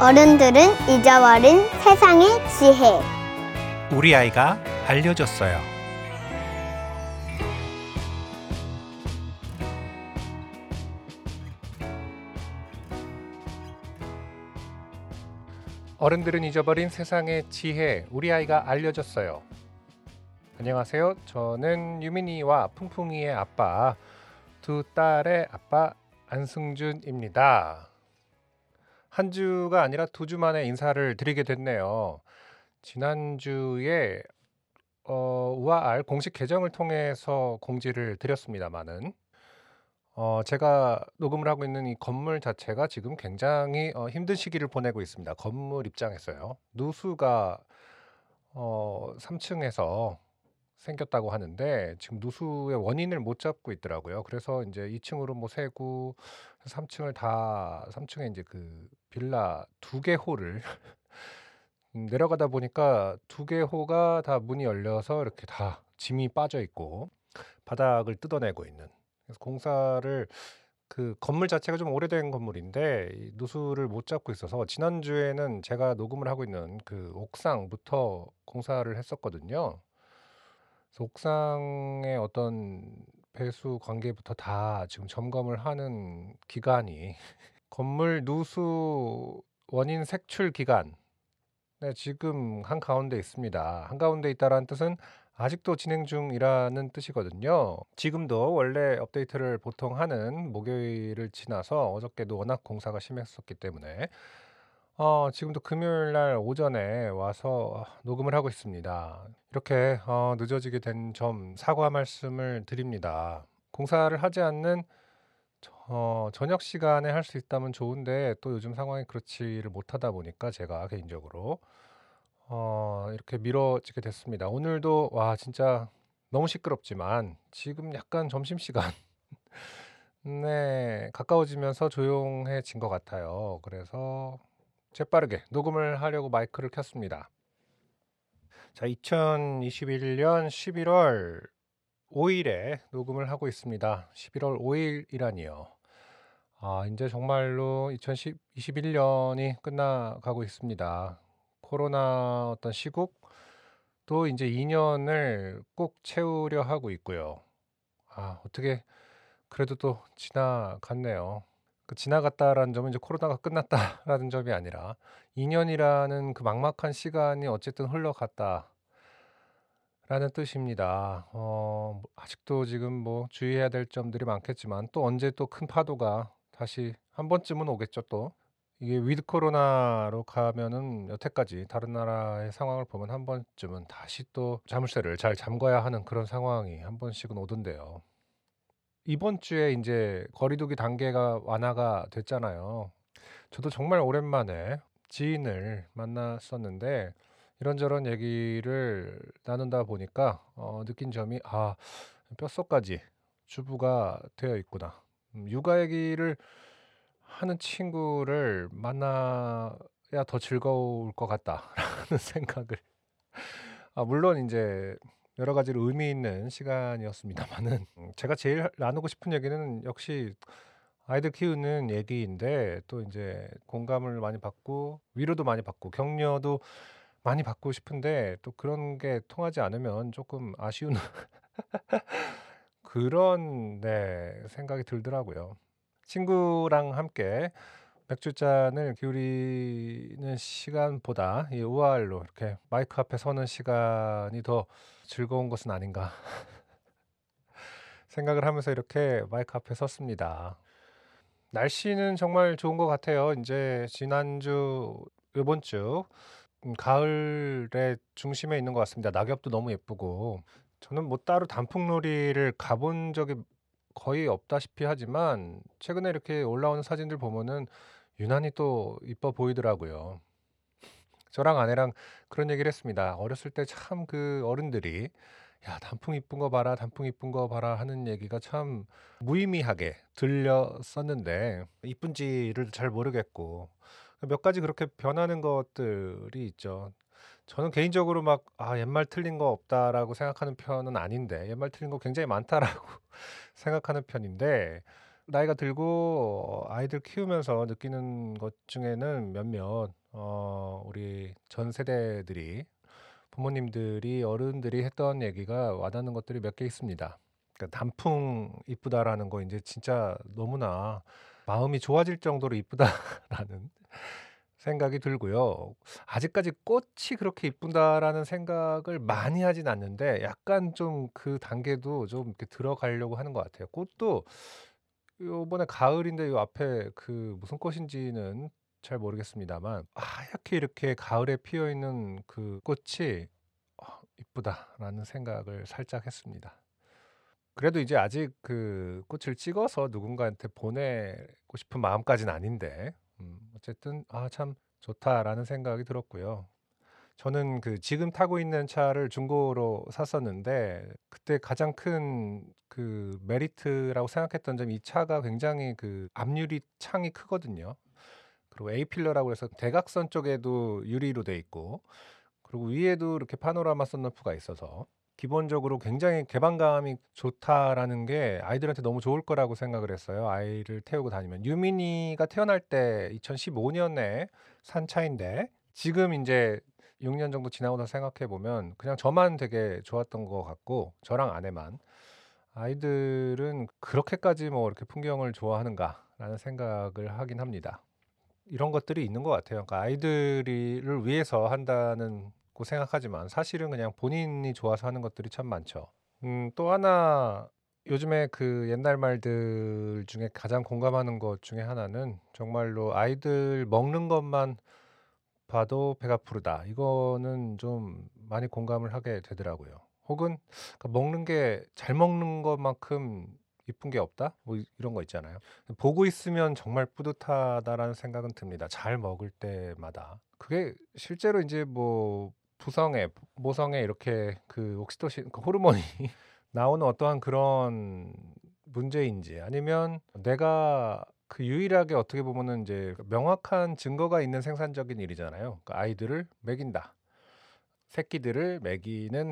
어른들은 잊어버린 세상의 지혜. 우리 아이가 알려줬어요. 어른들은 잊어버린 세상의 지혜, 우리 아이가 알려줬어요. 안녕하세요. 저는 유민이와 풍풍이의 아빠, 두 딸의 아빠 안승준입니다. 한 주가 아니라 2주 만에 인사를 드리게 됐네요. 지난주에 우아알 공식 계정을 통해서 공지를 드렸습니다만은 제가 녹음을 하고 있는 이 건물 자체가 지금 굉장히 힘든 시기를 보내고 있습니다. 건물 입장에서요. 누수가 3층에서 생겼다고 하는데 지금 누수의 원인을 못 잡고 있더라고요. 그래서 이제 2층으로 뭐 세고 3층에 이제 그 빌라 2개 홀을 내려가다 보니까 2개 호가 다 문이 열려서 이렇게 다 짐이 빠져 있고 바닥을 뜯어내고 있는. 그래서 공사를 그 건물 자체가 좀 오래된 건물인데 이 누수를 못 잡고 있어서 지난주에는 제가 녹음을 하고 있는 그 옥상부터 공사를 했었거든요. 그래서 옥상의 어떤 배수 관계부터 다 지금 점검을 하는 기간이 건물 누수 원인 색출 기간, 네, 지금 한가운데 있습니다. 한가운데 있다라는 뜻은 아직도 진행 중이라는 뜻이거든요. 지금도 원래 업데이트를 보통 하는 목요일을 지나서 어저께도 워낙 공사가 심했었기 때문에 지금도 금요일 날 오전에 와서 녹음을 하고 있습니다. 이렇게 늦어지게 된 점 사과 말씀을 드립니다. 공사를 하지 않는 저녁 시간에 할 수 있다면 좋은데 또 요즘 상황이 그렇지를 못하다 보니까 제가 개인적으로 이렇게 미뤄지게 됐습니다. 오늘도 와 진짜 너무 시끄럽지만 지금 약간 점심시간 네, 가까워지면서 조용해진 것 같아요. 그래서 재빠르게 녹음을 하려고 마이크를 켰습니다. 자, 2021년 11월 5일에 녹음을 하고 있습니다. 11월 5일이라니요. 이제 정말로 2021년이 끝나가고 있습니다. 코로나 어떤 시국도 이제 2년을 꼭 채우려 하고 있고요. 어떻게 그래도 또 지나갔네요. 그 지나갔다라는 점은 이제 코로나가 끝났다라는 점이 아니라 2년이라는 그 막막한 시간이 어쨌든 흘러갔다라는 뜻입니다. 아직도 지금 뭐 주의해야 될 점들이 많겠지만 또 언제 또 큰 파도가 다시 한 번쯤은 오겠죠 또. 이게 위드 코로나로 가면은 여태까지 다른 나라의 상황을 보면 한 번쯤은 다시 또 자물쇠를 잘 잠가야 하는 그런 상황이 한 번씩은 오던데요. 이번 주에 이제 거리두기 단계가 완화가 됐잖아요. 저도 정말 오랜만에 지인을 만났었는데 이런저런 얘기를 나눈다 보니까 느낀 점이 뼛속까지 주부가 되어 있구나. 육아 얘기를 하는 친구를 만나야 더 즐거울 것 같다라는 생각을 물론 이제 여러 가지로 의미 있는 시간이었습니다만은 제가 제일 나누고 싶은 얘기는 역시 아이들 키우는 얘기인데 또 이제 공감을 많이 받고 위로도 많이 받고 격려도 많이 받고 싶은데 또 그런 게 통하지 않으면 조금 아쉬운 그런 생각이 들더라고요. 친구랑 함께 맥주잔을 기울이는 시간보다 이 우아할로 이렇게 마이크 앞에 서는 시간이 더 즐거운 것은 아닌가 생각을 하면서 이렇게 마이크 앞에 섰습니다. 날씨는 정말 좋은 것 같아요. 이제 지난주, 이번 주 가을의 중심에 있는 것 같습니다. 낙엽도 너무 예쁘고 저는 뭐 따로 단풍놀이를 가본 적이 거의 없다시피 하지만 최근에 이렇게 올라오는 사진들 보면은 유난히 또 이뻐 보이더라고요. 저랑 아내랑 그런 얘기를 했습니다. 어렸을 때 참 그 어른들이 야, 단풍 이쁜 거 봐라, 단풍 이쁜 거 봐라 하는 얘기가 참 무의미하게 들렸었는데 이쁜지를 잘 모르겠고 몇 가지 그렇게 변하는 것들이 있죠. 저는 개인적으로 막 옛말 틀린 거 없다라고 생각하는 편은 아닌데 옛말 틀린 거 굉장히 많다라고 생각하는 편인데 나이가 들고 아이들 키우면서 느끼는 것 중에는 몇몇 우리 전 세대들이 부모님들이 어른들이 했던 얘기가 와닿는 것들이 몇 개 있습니다. 그러니까 "단풍 이쁘다."라는 거 인제 진짜 너무나 마음이 좋아질 정도로 이쁘다라는 생각이 들고요. 아직까지 '꽃이 그렇게 이쁘다.'라는 생각을 많이 하진 않는데 약간 좀 그 단계도 좀 이렇게 들어가려고 하는 것 같아요. 꽃도 요번에 가을인데 요 앞에 그 무슨 꽃인지는 잘 모르겠습니다만 하얗게 이렇게 가을에 피어 있는 그 꽃이 '이쁘다.'라는 생각을 살짝 했습니다. 그래도 이제 아직 그 꽃을 찍어서 누군가한테 보내고 싶은 마음까지는 아닌데 어쨌든 '아 참 좋다.'라는 생각이 들었고요. 저는 그 지금 타고 있는 차를 중고로 샀었는데 그때 가장 큰 그 메리트라고 생각했던 점이 이 차가 굉장히 그 앞유리 창이 크거든요. 그리고 A필러라고 해서 대각선 쪽에도 유리로 돼 있고 그리고 위에도 이렇게 파노라마 선루프가 있어서 기본적으로 굉장히 '개방감이 좋다.'라는 게 아이들한테 너무 좋을 거라고 생각을 했어요, 아이를 태우고 다니면. 유민이가 태어날 때 2015 년에 산 차인데 지금 인제 6년 정도 지나고 나서 생각해 보면 그냥 저만 되게 좋았던 것 같고 저랑 아내만. '아이들은 그렇게까지 뭐 이렇게 풍경을 좋아하는가.'라는 생각을 하긴 합니다. 이런 것들이 있는 것 같아요. 그러니까 아이들을 위해서 한다는 고 생각하지만 사실은 그냥 본인이 좋아서 하는 것들이 참 많죠. 또 하나 요즘에 그 옛날 말들 중에 가장 공감하는 것 중에 하나는 정말로 "아이들 먹는 것만 봐도 배가 부르다." 이거는 좀 많이 공감을 하게 되더라고요. 혹은 그 먹는 게 '잘 먹는 것만큼 이쁜 게 없다.' 뭐 이런 거 있잖아요. '보고 있으면 정말 뿌듯하다.'라는 생각은 듭니다, 잘 먹을 때마다. 그게 실제로 인제 뭐 부성애, 모성애 이렇게 그 옥시토신 그 호르몬이 나오는 어떠한 그런 문제인지 아니면 내가 그 유일하게 어떻게 보면은 인제 명확한 증거가 있는 생산적인 일이잖아요. 그러니까 아이들을 먹인다. 새끼들을 먹이는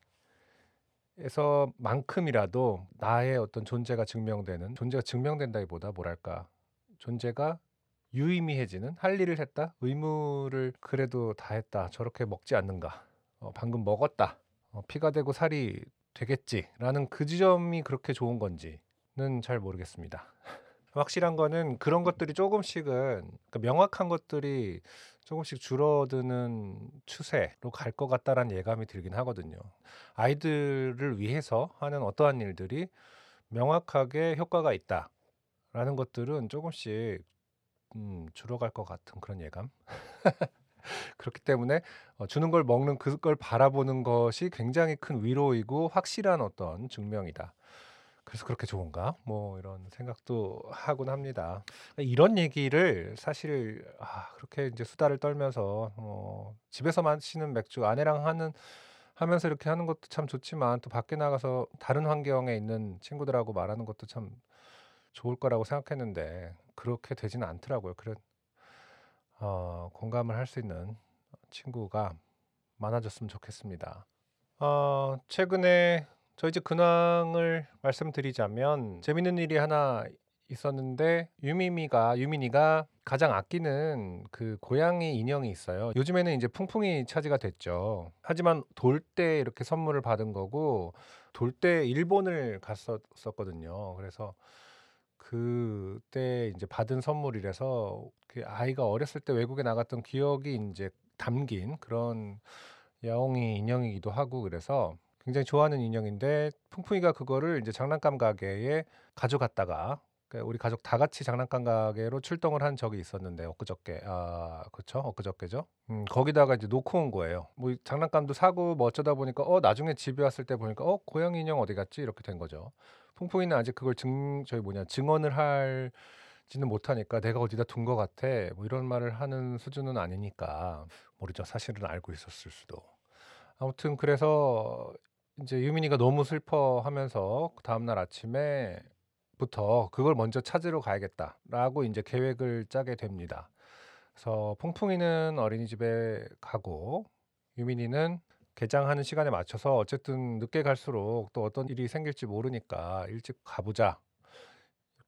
행위에서만큼이라도 나의 어떤 존재가 증명되는 존재가 증명된다기보다 뭐랄까 존재가 유의미해지는 '할 일을 했다. 의무를 그래도 다했다. 저렇게 먹지 않는가. 방금 먹었다. 피가 되고 살이 되겠지.'라는 그 지점이 그렇게 좋은 건지는 잘 모르겠습니다. 확실한 거는 그런 것들이 조금씩은 그러니까 명확한 것들이 조금씩 줄어드는 추세로 갈 것 같다라는 예감이 들긴 하거든요. 아이들을 위해서 하는 어떠한 일들이 명확하게 효과가 있다라는 것들은 조금씩 줄어갈 것 같은 그런 예감? 그렇기 때문에 주는 걸 먹는 그걸 바라보는 것이 굉장히 큰 위로이고 확실한 어떤 증명이다. 그래서 '그렇게 좋은가?' 뭐 이런 생각도 하곤 합니다. 이런 얘기를 사실 그렇게 인제 수다를 떨면서 집에서 마시는 맥주 아내랑 하면서 이렇게 하는 것도 참 좋지만 또 밖에 나가서 다른 환경에 있는 친구들하고 말하는 것도 참 좋을 거라고 생각했는데 그렇게 되지는 않더라고요. 공감을 할 수 있는 친구가 많아졌으면 좋겠습니다. 최근에 저희 집 근황을 말씀드리자면 재밌는 일이 하나 있었는데 유민이가 가장 아끼는 그 고양이 인형이 있어요. 요즘에는 이제 풍풍이 차지가 됐죠. 하지만 돌 때 이렇게 선물을 받은 거고 돌 때 일본을 갔었거든요. 그래서 그때 인제 받은 선물이라서 그 아이가 어렸을 때 외국에 나갔던 기억이 인제 담긴 그런 야옹이 인형이기도 하고 그래서 굉장히 좋아하는 인형인데 풍풍이가 그거를 인제 장난감 가게에 가져갔다가 그러니까 우리 가족 다 같이 장난감 가게로 출동을 한 적이 있었는데 엊그저께 그쵸. 엊그저께죠. 거기다가 이제 놓고 온 거예요. 뭐 장난감도 사고 뭐 어쩌다 보니까 나중에 집에 왔을 때 보니까 '고양이 인형 어디 갔지?' 이렇게 된 거죠. 풍풍이는 아직 그걸 증언을 할지는 못하니까 "내가 어디다 둔 것 같아." 뭐 이런 말을 하는 수준은 아니니까 모르죠. 사실은 알고 있었을 수도. 아무튼 그래서 인제 유민이가 너무 슬퍼하면서 그다음 날 아침에부터 '그걸 먼저 찾으러 가야겠다.'라고 인제 계획을 짜게 됩니다. 그래서 풍풍이는 어린이집에 가고 유민이는 개장하는 시간에 맞춰서 어쨌든 늦게 갈수록 또 어떤 일이 생길지 모르니까 '일찍 가 보자.'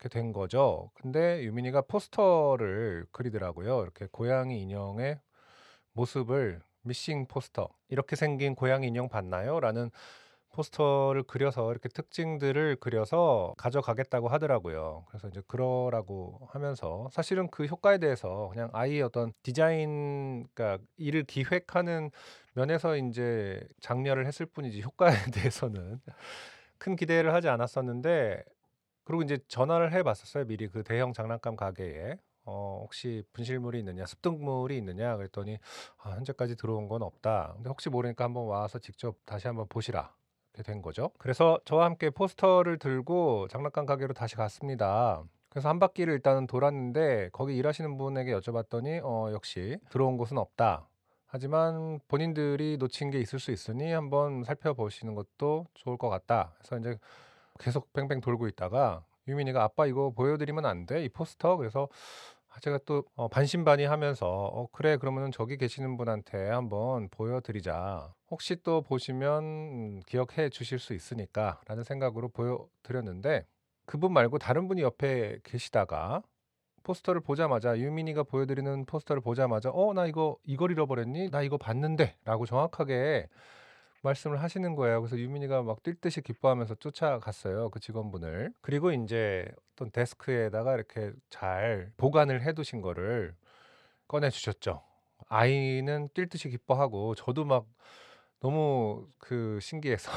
이렇게 된 거죠. 근데 유민이가 포스터를 그리더라고요. 이렇게 고양이 인형의 모습을 미싱 포스터 "이렇게 생긴 고양이 인형 봤나요?" 라는 포스터를 그려서 이렇게 특징들을 그려서 가져가겠다고 하더라고요. 그래서 이제 그러라고 하면서 사실은 그 효과에 대해서 그냥 아이의 어떤 디자인, 그러니까 일을 기획하는 면에서 인제 장려를 했을 뿐이지 효과에 대해서는 큰 기대를 하지 않았었는데, 그리고 인제 전화를 해 봤었어요, 미리 그 대형 장난감 가게에. "혹시 분실물이 있느냐, 습득물이 있느냐?" 그랬더니 현재까지 들어온 건 없다. 근데 혹시 모르니까 한번 와서 직접 다시 한번 보시라." 이렇게 된 거죠. 그래서 저와 함께 포스터를 들고 장난감 가게로 다시 갔습니다. 그래서 한 바퀴를 일단은 돌았는데 거기 일하시는 분에게 여쭤봤더니 역시 "들어온 곳은 없다. 하지만 본인들이 놓친 게 있을 수 있으니 한번 살펴보시는 것도 좋을 것 같다." 해서 인제 계속 뱅뱅 돌고 있다가 유민이가 "아빠 이거 보여드리면 안 돼? 이 포스터?" 그래서 제가 또 반신반의하면서 그래 그러면은 저기 계시는 분한테 한번 보여드리자. 혹시 또 보시면 기억해 주실 수 있으니까."라는 생각으로 보여드렸는데, 그분 말고 다른 분이 옆에 계시다가 포스터를 보자마자, 유민이가 보여드리는 포스터를 보자마자 나 이걸 잃어버렸니? 나 이거 봤는데."라고 정확하게 말씀을 하시는 거예요. 그래서 유민이가 막 뛸 듯이 기뻐하면서 쫓아갔어요, 그 직원분을. 그리고 인제 어떤 데스크에다가 이렇게 잘 보관을 해 두신 거를 꺼내 주셨죠. 아이는 뛸 듯이 기뻐하고 저도 막 너무 신기해서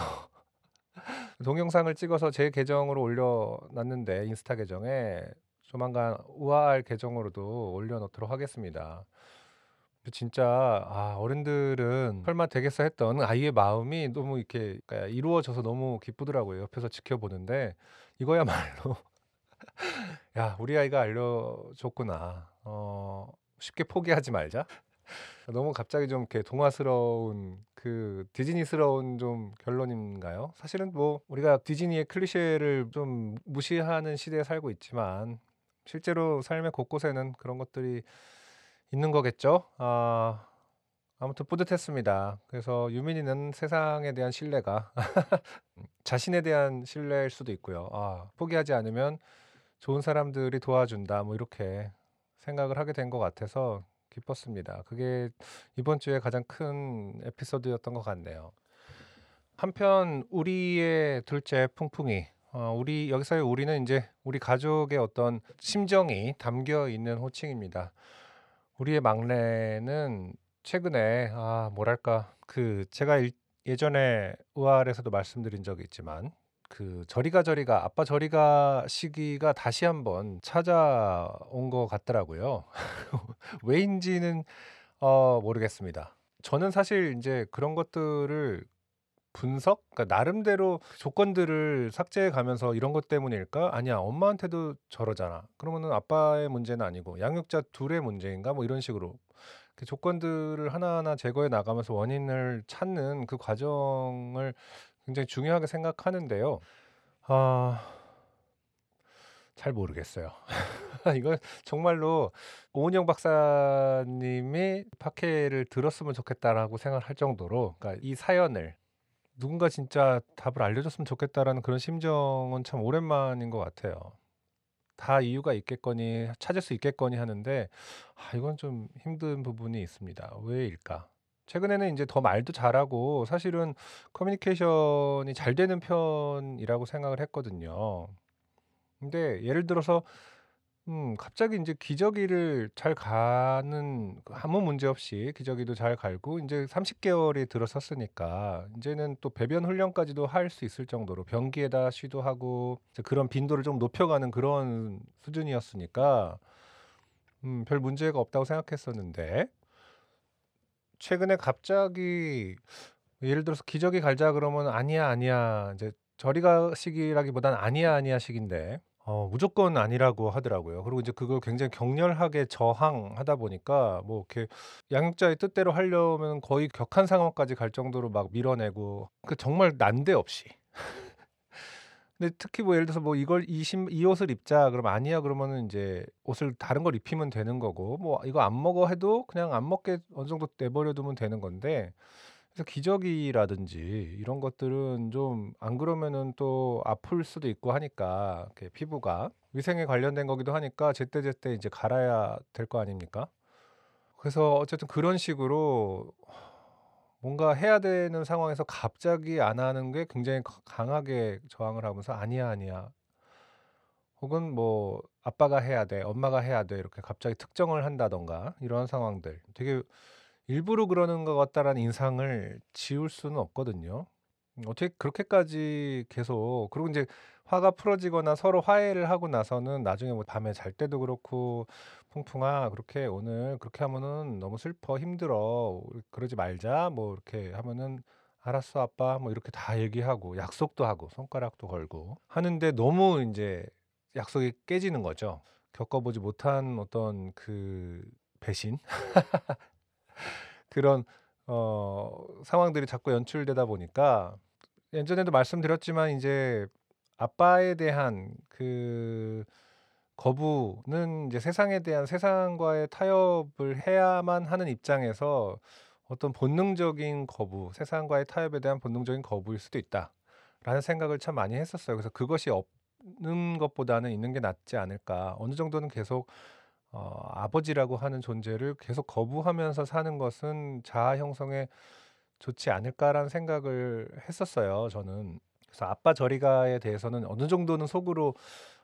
동영상을 찍어서 제 계정으로 올려 놨는데, 인스타 계정에 조만간 우아할 계정으로도 올려 놓도록 하겠습니다. 진짜 어른들은 '설마 되겠어.' 했던 아이의 마음이 너무 이렇게, 그러니까 이루어져서 너무 기쁘더라고요, 옆에서 지켜보는데. 이거야말로 '야 우리 아이가 알려줬구나. 쉽게 포기하지 말자.' 너무 갑자기 좀 이렇게 동화스러운, 디즈니스러운 좀 결론인가요? 사실은 뭐 우리가 디즈니의 클리셰를 좀 무시하는 시대에 살고 있지만 실제로 삶의 곳곳에는 그런 것들이 있는 거겠죠. 아무튼 뿌듯했습니다. 그래서 유민이는 세상에 대한 신뢰가 자신에 대한 신뢰일 수도 있고요. '포기하지 않으면 좋은 사람들이 도와준다.' 뭐 이렇게 생각을 하게 된 것 같아서 기뻤습니다. 그게 이번 주에 가장 큰 에피소드였던 것 같네요. 한편 우리의 둘째 풍풍이, 우리 여기서의 우리는 인제 우리 가족의 어떤 심정이 담겨 있는 호칭입니다. 우리의 막내는 최근에 뭐랄까, 제가 예전에 의아할에서도 말씀드린 적이 있지만 저리가 아빠 저리가 시기가 다시 한번 찾아온 것 같더라고요. 왜인지는 모르겠습니다. 저는 사실 인제 그런 것들을 그러니까 나름대로 조건들을 삭제해 가면서 '이런 것 때문일까? 아니야 엄마한테도 저러잖아. 그러면은 아빠의 문제는 아니고 양육자 둘의 문제인가?' 뭐 이런 식으로 그 조건들을 하나하나 제거해 나가면서 원인을 찾는 그 과정을 굉장히 중요하게 생각하는데요. 아 잘 모르겠어요. 이건 정말로 오은영 박사님이 '박해를 들었으면 좋겠다.'라고 생각을 할 정도로, 그러니까 이 사연을 누군가 진짜 답을 알려줬으면 좋겠다라는 그런 심정은 참 오랜만인 것 같아요. 다 이유가 있겠거니 찾을 수 있겠거니 하는데 이건 좀 힘든 부분이 있습니다. 왜일까? 최근에는 인제 더 말도 잘하고 사실은 커뮤니케이션이 잘 되는 편이라고 생각을 했거든요. 근데 예를 들어서 갑자기 인제 기저귀를 잘 가는, 아무 문제 없이 기저귀도 잘 갈고 인제 30 개월이 들어섰으니까 인제는 또 배변 훈련까지도 할 수 있을 정도로 변기에다 쉬도 하고 이제 그런 빈도를 좀 높여가는 그런 수준이었으니까 별 문제가 없다고 생각했었는데, 최근에 갑자기 예를 들어서 "기저귀 갈자." 그러면 "아니야, 아니야." 인제 저리 가시기라기보다는 "아니야, 아니야." 식인데 무조건 아니라고 하더라고요. 그리고 이제 그걸 굉장히 격렬하게 저항하다 보니까 뭐 이렇게 양육자의 뜻대로 하려면 거의 격한 상황까지 갈 정도로 막 밀어내고, 정말 난데없이. 근데 특히 뭐 예를 들어서 뭐 "이 옷을 입자." 그러면 "아니야." 그러면은 인제 옷을 다른 걸 입히면 되는 거고, 뭐 "이거 안 먹어." 해도 그냥 안 먹게 어느 정도 내버려 두면 되는 건데, 그래서 기저귀라든지 이런 것들은 좀 안 그러면은 또 아플 수도 있고 하니까, 이렇게 피부가. 위생에 관련된 거기도 하니까 제때제때 이제 갈아야 될 거 아닙니까? 그래서 어쨌든 그런 식으로 뭔가 해야 되는 상황에서 갑자기 안 하는 게 굉장히 강하게 저항을 하면서 "아니야, 아니야." 혹은 뭐 "아빠가 해야 돼. 엄마가 해야 돼." 이렇게 갑자기 특정을 한다든가 이런 상황들. 되게 '일부러 그러는 것 같다.'라는 인상을 지울 수는 없거든요. 어떻게 그렇게까지 계속, 그리고 인제 화가 풀어지거나 서로 화해를 하고 나서는 나중에 뭐 밤에 잘 때도 그렇고 "퐁퐁아 그렇게 오늘 그렇게 하면은 너무 슬퍼. 힘들어. 우리 그러지 말자." 뭐 이렇게 하면은 "알았어 아빠." 뭐 이렇게 다 얘기하고 약속도 하고 손가락도 걸고 하는데 너무 인제 약속이 깨지는 거죠. 겪어보지 못한 어떤 그 배신? 그런 상황들이 자꾸 연출되다 보니까, 예전에도 말씀드렸지만 인제 아빠에 대한 그 거부는 이제 세상에 대한, 세상과의 타협을 해야만 하는 입장에서 어떤 본능적인 거부, '세상과의 타협에 대한 본능적인 거부일 수도 있다.'라는 생각을 참 많이 했었어요. 그래서 '그것이 없는 것보다는 있는 게 낫지 않을까.' 어느 정도는 계속 아버지라고 하는 존재를 계속 거부하면서 사는 것은 '자아 형성에 좋지 않을까.'라는 생각을 했었어요 저는. 그래서 아빠 저리 가에 대해서는 어느 정도는 속으로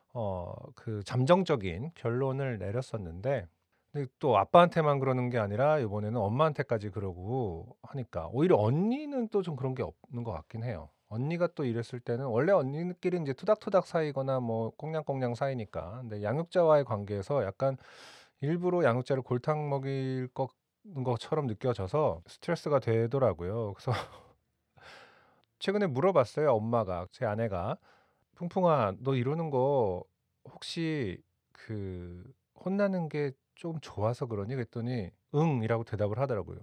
그 잠정적인 결론을 내렸었는데, 근데 또 아빠한테만 그러는 게 아니라 이번에는 엄마한테까지 그러고 하니까 오히려 언니는 또 좀 그런 게 없는 것 같긴 해요. 언니가 또 이랬을 때는, 원래 언니들끼리 인제 투닥투닥 사이거나 뭐 꽁냥꽁냥 사이니까. 근데 양육자와의 관계에서 약간 일부러 양육자를 골탕 먹일 것처럼 느껴져서 스트레스가 되더라고요. 그래서 최근에 물어봤어요 엄마가, 제 아내가. "풍풍아 너 이러는 거 혹시 그 혼나는 게 좀 좋아서 그러니?" 그랬더니 "응." 이라고 대답을 하더라고요.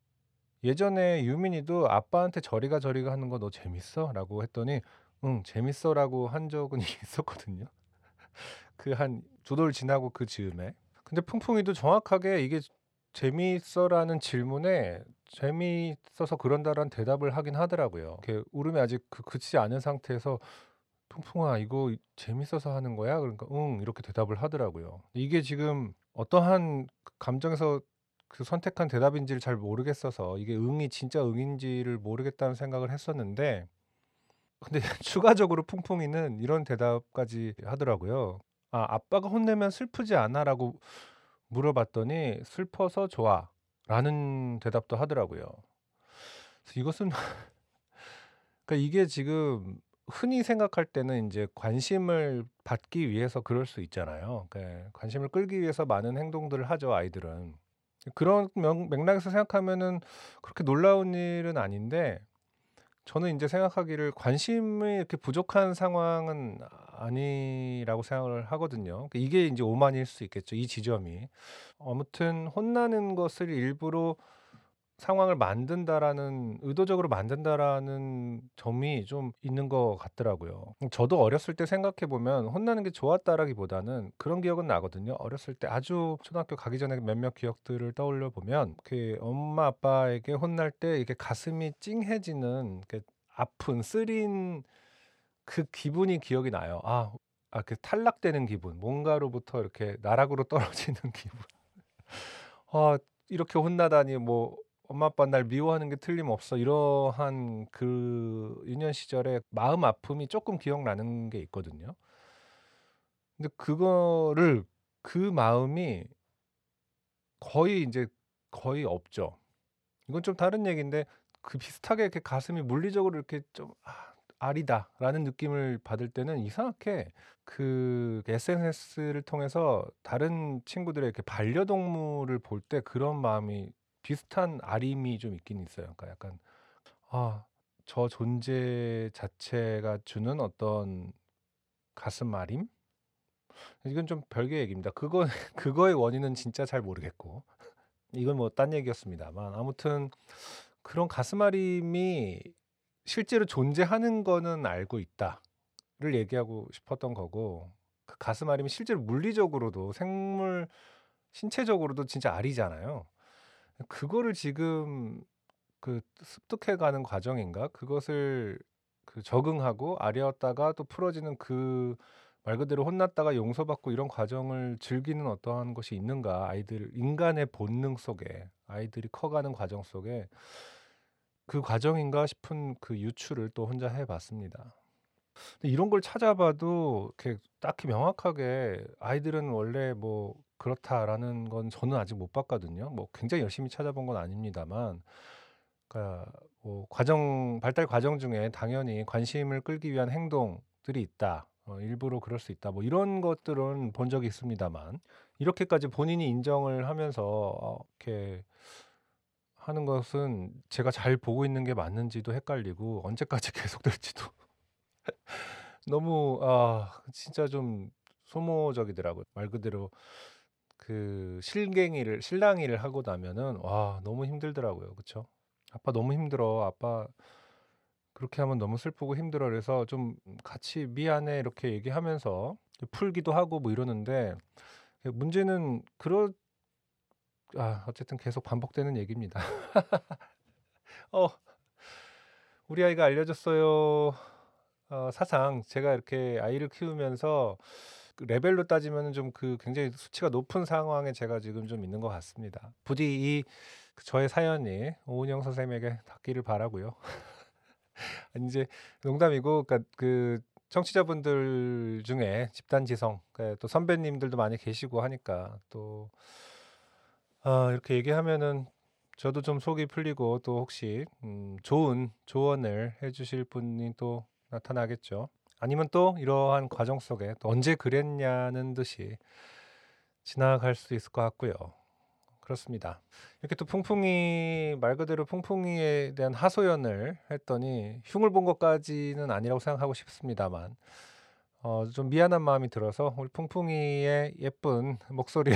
예전에 유민이도 "아빠한테 저리 가, 저리 가 하는 거 너 재밌어?" 라고 했더니 "응 재밌어."라고 한 적은 있었거든요. 그 한 두 돌 지나고 그 즈음에. 근데 풍풍이도 정확하게 이게 "재미있어?"라는 질문에 "재미있어서 그런다."라는 대답을 하긴 하더라고요. 이렇게 울음이 아직 그치지 않은 상태에서 "풍풍아 이거 재밌어서 하는 거야?" 그러니까 "응." 이렇게 대답을 하더라고요. 이게 지금 어떠한 감정에서 그 선택한 대답인지를 잘 모르겠어서, 이게 응이 진짜 응인지를 모르겠다는 생각을 했었는데, 근데 추가적으로 풍풍이는 이런 대답까지 하더라고요. "아 아빠가 혼내면 슬프지 않아?"라고 물어봤더니 "슬퍼서 좋아."라는 대답도 하더라고요. 그래서 이것은 그러니까 이게 지금 흔히 생각할 때는 인제 관심을 받기 위해서 그럴 수 있잖아요. 관심을 끌기 위해서 많은 행동들을 하죠, 아이들은. 그런 맥락에서 생각하면은 그렇게 놀라운 일은 아닌데, 저는 인제 생각하기를 관심이 이렇게 부족한 상황은 아니라고 생각을 하거든요. 이게 인제 오만일 수 있겠죠, 이 지점이. 아무튼 혼나는 것을 일부러 상황을 만든다라는, 의도적으로 만든다라는 점이 좀 있는 것 같더라고요. 저도 어렸을 때 생각해 보면 혼나는 게 좋았다라기보다는 그런 기억은 나거든요. 어렸을 때 아주 초등학교 가기 전에 몇몇 기억들을 떠올려 보면, 그 엄마 아빠에게 혼날 때 이렇게 가슴이 찡해지는, 그 아픈 쓰린 그 기분이 기억이 나요. 그 탈락되는 기분, 뭔가로부터 이렇게 나락으로 떨어지는 기분. 아 이렇게 혼나다니, 뭐 '엄마 아빠는 날 미워하는 게 틀림없어.' 이러한 그 유년 시절의 마음 아픔이 쪼끔 기억나는 게 있거든요. 근데 그거를, 그 마음이 거의 인제 거의 없죠. 이건 좀 다른 얘기인데, 그 비슷하게 이렇게 가슴이 물리적으로 이렇게 좀 '아리다.'라는 느낌을 받을 때는 이상하게 그 SNS를 통해서 다른 친구들의 이렇게 반려동물을 볼 때 그런 마음이, 비슷한 아림이 좀 있긴 있어요. 그러니까 약간 저 존재 자체가 주는 어떤 가슴 아림? 이건 좀 별개 얘기입니다. 그거의 원인은 진짜 잘 모르겠고. 이건 뭐 딴 얘기였습니다만, 아무튼 그런 가슴앓임이 실제로 존재하는 거는 알고 있다를 얘기하고 싶었던 거고, 그 가슴앓임이 실제로 물리적으로도 신체적으로도 진짜 알이잖아요. 그거를 지금 그 습득해 가는 과정인가? 그것을 그 적응하고 아렸다가 또 풀어지는 그 말 그대로 혼났다가 용서받고 이런 과정을 즐기는 어떠한 것이 있는가? 아이들 인간의 본능 속에 아이들이 커가는 과정 속에 그 과정인가 싶은 그 유추를 또 혼자 해 봤습니다. 근데 이런 걸 찾아봐도 이렇게 딱히 명확하게 '아이들은 원래 뭐 그렇다.'라는 건 저는 아직 못 봤거든요. 뭐 굉장히 열심히 찾아본 건 아닙니다만 그러니까 뭐 과정 발달 과정 중에 당연히 관심을 끌기 위한 행동들이 있다. 일부러 그럴 수 있다. 뭐 이런 것들은 본 적이 있습니다만 이렇게까지 본인이 인정을 하면서 이렇게 하는 것은 제가 잘 보고 있는 게 맞는지도 헷갈리고 언제까지 계속될지도 너무 진짜 좀 소모적이더라고요. 말 그대로 그 실갱이를 실랑이를 하고 나면은 와 너무 힘들더라고요. 그쵸? "아빠 너무 힘들어. 아빠 그렇게 하면 너무 슬프고 힘들어." 그래서 좀 같이 "미안해." 이렇게 얘기하면서 풀기도 하고 뭐 이러는데 문제는 어쨌든 계속 반복되는 얘기입니다. 어 우리 아이가 알려줬어요. 사상 제가 이렇게 아이를 키우면서 그 레벨로 따지면은 좀 그 굉장히 수치가 높은 상황에 제가 지금 좀 있는 것 같습니다. 부디 저의 사연이 오은영 선생님에게 닿기를 바라고요. 인제 농담이고 그러니까 그 청취자분들 중에 집단지성 또 선배님들도 많이 계시고 하니까 또 이렇게 얘기하면은 저도 좀 속이 풀리고 또 혹시 좋은 조언을 해 주실 분이 또 나타나겠죠. 아니면 또 이러한 과정 속에 또 '언제 그랬냐.'는 듯이 지나갈 수도 있을 것 같고요. 그렇습니다. 이렇게 또 풍풍이 말 그대로 풍풍이에 대한 하소연을 했더니 흉을 본 것까지는 아니라고 생각하고 싶습니다만 좀 미안한 마음이 들어서 우리 풍풍이의 예쁜 목소리를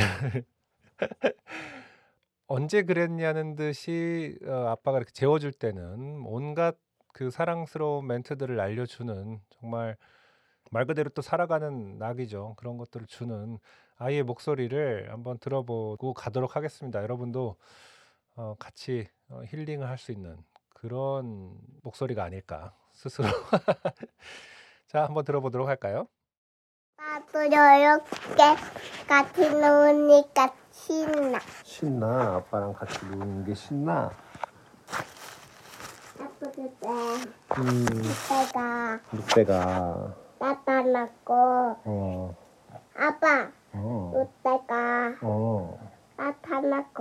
언제 그랬냐는 듯이 아빠가 이렇게 재워 줄 때는 온갖 그 사랑스러운 멘트들을 알려주는 정말 말 그대로 또 살아가는 낙이죠. 그런 것들을 주는 아이의 목소리를 한번 들어보고 가도록 하겠습니다. 여러분도 같이 힐링을 할 수 있는 그런 목소리가 아닐까 스스로. 자 한번 들어보도록 할까요? 나도 이렇게 같이 노니까 신나. 신나. 아빠랑 같이 노는 게 신나. 아빠 그때 음, 그때가 늑대가 나타났고 아빠 그때가 나타났고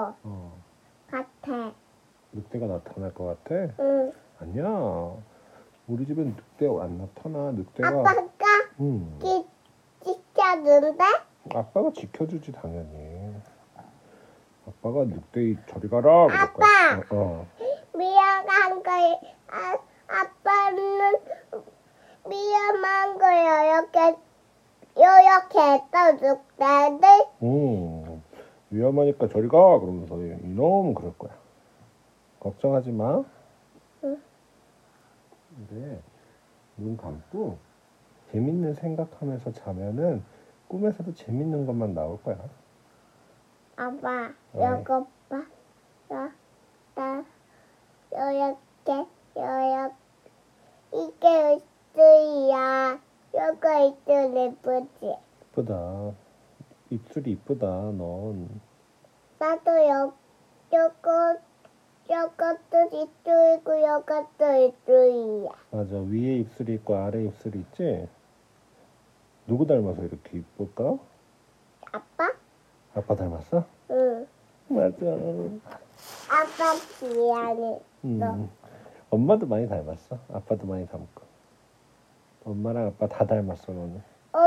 같아. 늑대가 나타날 것 같아? 응. 아니야. 우리 집엔 늑대 안 나타나. 늑대가. 아빠가 응. 지켜준대? 아빠가 지켜주지 당연히. 아빠가 늑대 저리 가라. 그럴 거야. 아빠! 위험한 거, 아빠는 위험한 거 이렇게 떠줄때 위험하니까 저리 가. 그러면서 이놈 그럴 거야. 걱정하지 마. 응. 근데 눈 감고 재밌는 생각하면서 자면은 꿈에서도 재밌는 것만 나올 거야. 아빠, 왜? 이거 봐. 나 이렇게 이게 입술이야. 이거 입술 예쁘지? 이쁘다. 입술이 이쁘다. 넌. 나도 요것도 입술이고 요것도 입술이야. 맞아. 위에 입술이 있고 아래 입술이 있지? 누구 닮아서 이렇게 이쁠까? 아빠? 아빠 닮았어? 응. 맞아. 아빠 미안해. 엄마도 많이 닮았어. 아빠도 많이 닮고. 엄마랑 아빠 다 닮았어 너는.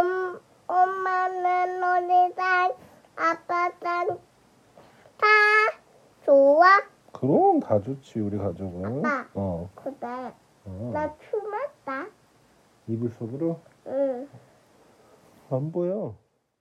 엄마는 너네랑 아빠랑 다 좋아? 그럼 다 좋지 우리 가족은. 아빠. 그래. 나 춤했다. 이불 속으로? 응. 안 보여.